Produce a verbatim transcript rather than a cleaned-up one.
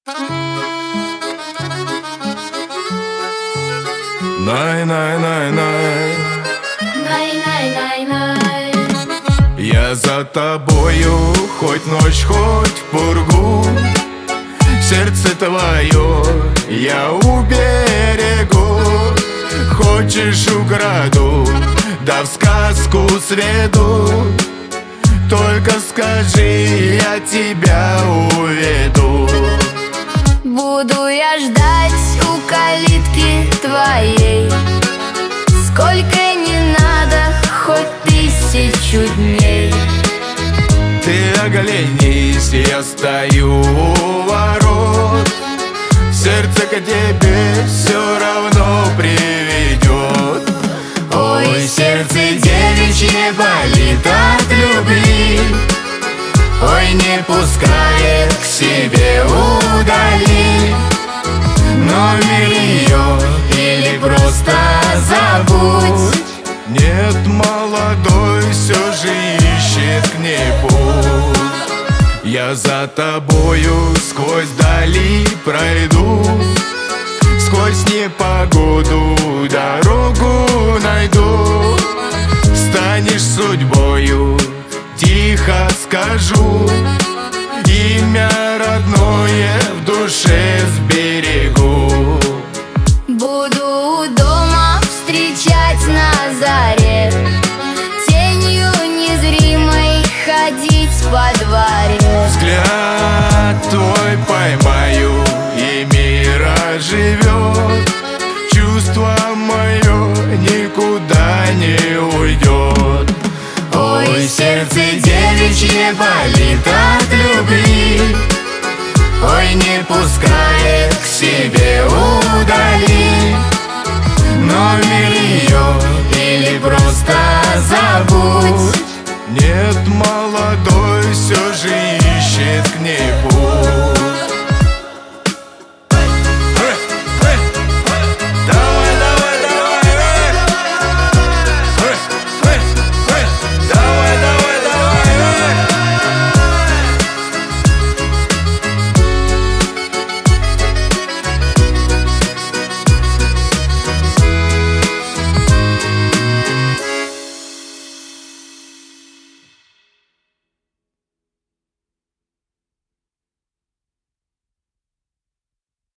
Най-най-най-най, най-най-най-най. я за тобою, хоть ночь, хоть в пургу. Сердце твое я уберегу. Хочешь, украду, да в сказку сведу. Только скажи, я тебя уведу. Буду я ждать у калитки твоей, сколько не надо, хоть тысячу дней. Ты оглянись, я стою у ворот. Сердце к тебе все равно приведет. Ой, сердце девичье болит от любви. Ой, не пускает к себе удали. Номер ее или просто забудь. Нет, молодой все же ищет к ней путь. Я за тобою сквозь дали пройду. Сквозь непогоду дорогу найду. Станешь судьбою, тихо скажу. Имя родное в душе сберегу. Буду у дома встречать на заре, тенью незримой ходить по дворе. Взгляд твой поймаю, и мир оживет. Чувство мое никуда не уйдет. Ой, сердце девичье болит от